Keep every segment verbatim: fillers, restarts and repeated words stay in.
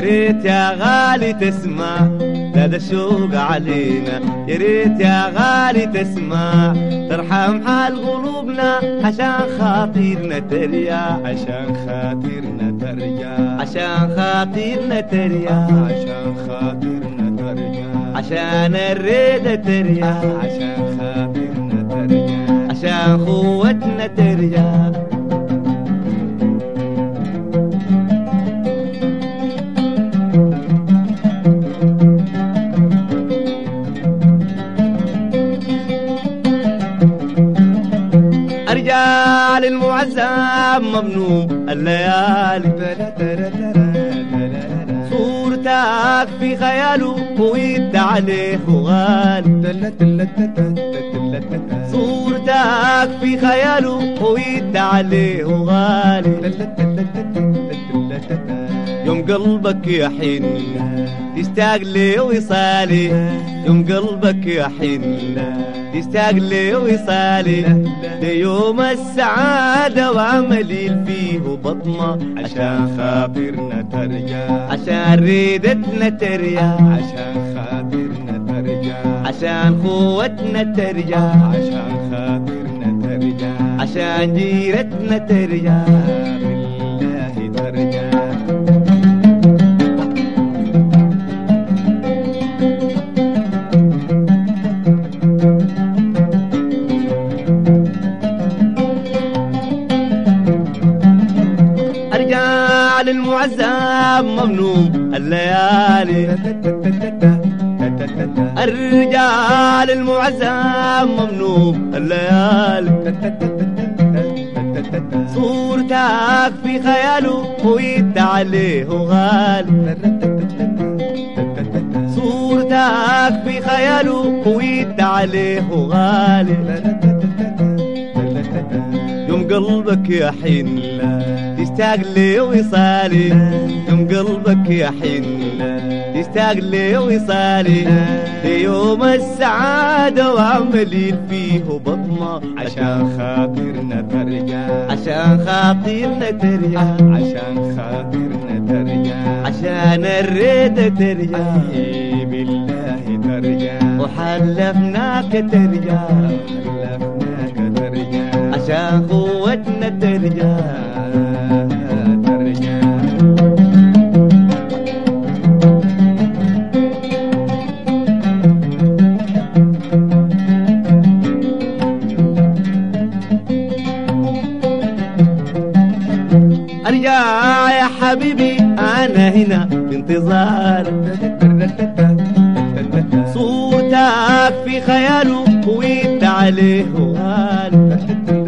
ريت يا غالي تسمع زاد الشوق علينا، يا ريت يا غالي تسمع ترحم حال قلوبنا عشان خاطرنا ترجع، عشان خاطرنا ترجع، عشان خاطرنا ترجع، عشان خاطرنا ترجع، عشان الريدة ترجع، عشان خاطرنا ترجع، عشان خوتنا ترجع. رجال المعزم ممنوم الليالي، صورتك في خياله ويد عليه غالي، صورتك في خياله ويد عليه غالي، يوم قلبك يحن تشتاق لي وصالي، يوم قلبك يحن تشتاق لي وصالي، ليوم السعادة وعملي فيه بطمة عشان خاطرنا ترجع، عشان ريدتنا ترجع، عشان خاطرنا ترجع، عشان خوتنا ترجع، عشان خاطرنا ترجع، عشان جيرتنا ترجع، بالله ترجع. رجال المعزم ممنوم الليالي، الرجال المعزم ممنوم الليالي، صورتك في خياله ويد عليه غالي، صورتك في خياله ويد عليه غالي، يوم قلبك يحن تشتاق لي وصالي، يوم قلبك يحن تشتاق لي وصالي، ليوم السعادة وعملي فيه بطمة عشان خاطرنا ترجع، عشان خاطرنا ترجع، عشان خاطرنا ترجع، عشان الريدة ترجع، بالله ترجع، وحلفناك ترجع، حلفناك ترجع، عشان قوتنا ترجع ترجع. ارجع يا حبيبي انا هنا بانتظارك، صوتك في خياله ويد عليه غالي،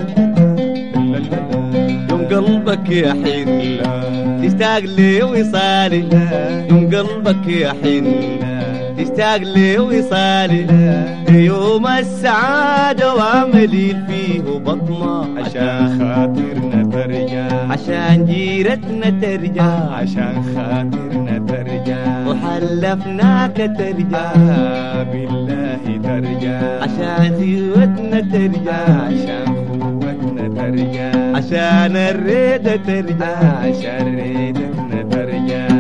يوم قلبك يحن تشتاق لي وصالي، يوم قلبك يحن تشتاق لي وصالي، يوم السعادة وعملي فيه بطمة عشان خاطرنا ترجع، عشان جيرتنا ترجع، عشان خاطرنا ترجع، وحلفناك ترجع، بالله ترجع، عشان خوتنا ترجع، عشان خوتنا ترجع، عشان الريدة ترجع، عشان ريدتنا ترجع.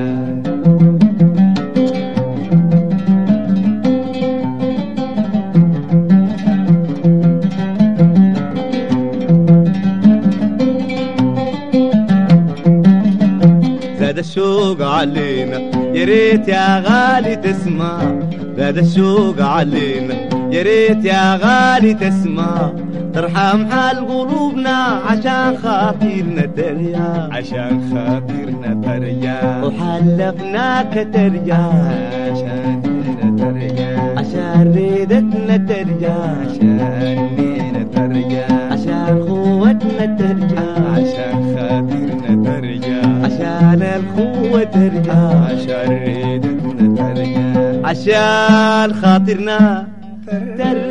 زاد الشوق علينا يا ريت يا غالي تسمع، زاد الشوق علينا يا ريت يا غالي تسمع ترحم حال قلوبنا عشان خاطرنا ترجع، عشان خاطرنا ترجع، وحلفناك ترجع، عشان ترجع، عشان ريدتنا ترجع، عشان لينا ترجع، عشان خوتنا ترجع، عشان خاطرنا ترجع، عشان الخوة ترجع، عشان ريدتنا ترجع، عشان خاطرنا ترجع.